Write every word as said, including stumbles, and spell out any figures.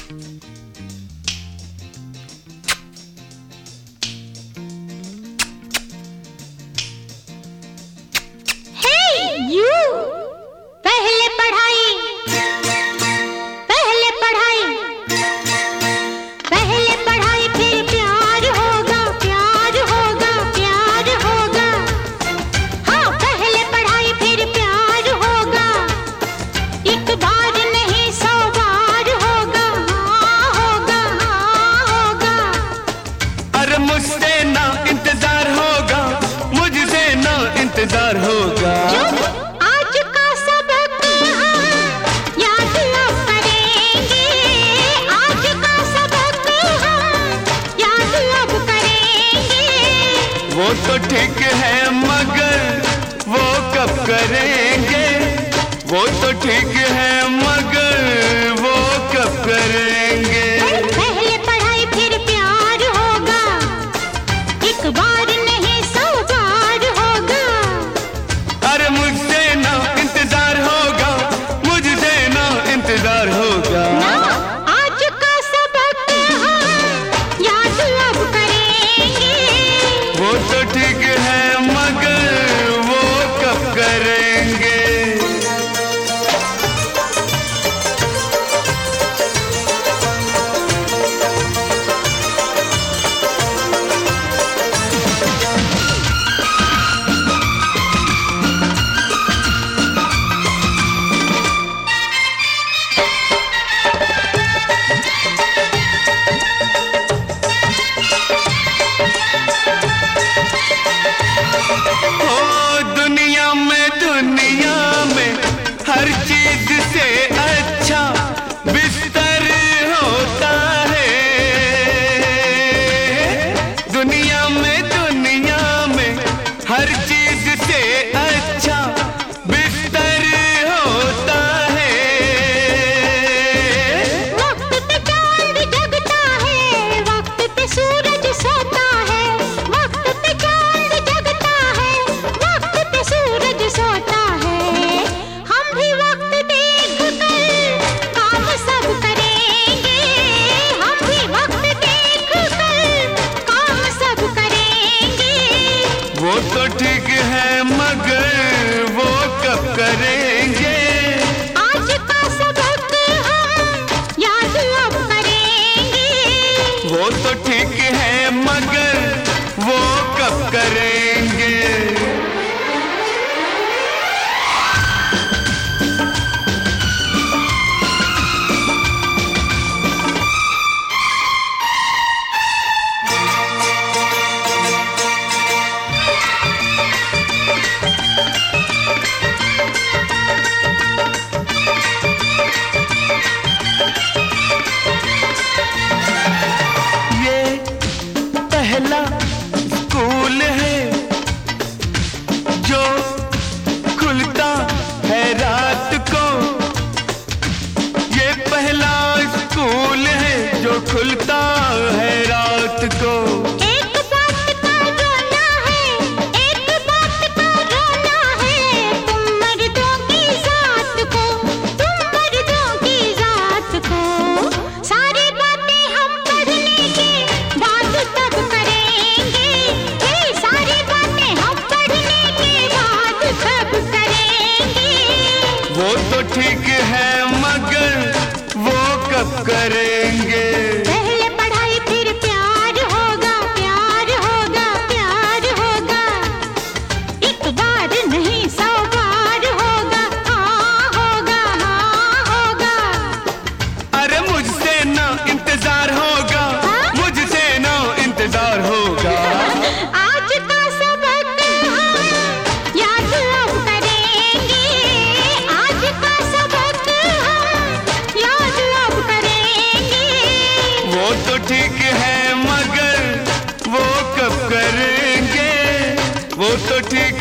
इंतजार होगा। आज का सबक हम याद अब करेंगे, आज का सबक हम याद अब करेंगे। वो तो ठीक है मगर वो कब करेंगे, वो तो ठीक है मगर वो कब करेंगे। पहले पढ़ाई फिर प्यार होगा, एक बार नहीं सौ बार होगा। अरे मुझसे ना इंतजार होगा, मुझसे ना इंतजार होगा। ना, आज का सबक हम याद अब करेंगे। वो तो ठीक है मगर वो कब करेंगे। दुनिया में दुनिया में हर चीज से अच्छा बिस्तर होता है। दुनिया में दुनिया में हर चीज से अच्छा बिस्तर होता है। वक्त पे चांद जगता है, वक्त पे सूरज सोता है। वक्त पे चांद जगता है, वक्त पे सूरज सोता है। हम भी वक्त देख कर काम सब करेंगे, हम भी वक्त देख कर काम सब करेंगे। वो तो ठीक है मगर वो कब करेंगे। आज का सबक हम याद अब करेंगे। वो तो ठीक है मगर वो कब करेंगे। ये पहला स्कूल है जो खुलता है रात को। ये पहला स्कूल है जो खुलता है रात को। एक बात का रोना है, एक बात का रोना है। तुम मर्दों की जात को, तुम मर्दों की जात को। सारी बातें हम पढ़ने के बाद तब करेंगे, ये सारी बातें हम पढ़ने के बाद तब करेंगे। वो तो ठीक है मगर वो कब करेंगे। पहले पढ़ाई फिर प्यार होगा, प्यार होगा, प्यार होगा। एक बार नहीं सौ बार होगा, हाँ होगा, हाँ होगा। अरे मुझसे ना इंतजार होगा, मुझसे ना इंतजार होगा। आज का सबक हम याद अब करेंगे, आज का सबक हम याद अब करेंगे। वो तो ठीक है मगर वो कब करेंगे, वो तो ठीक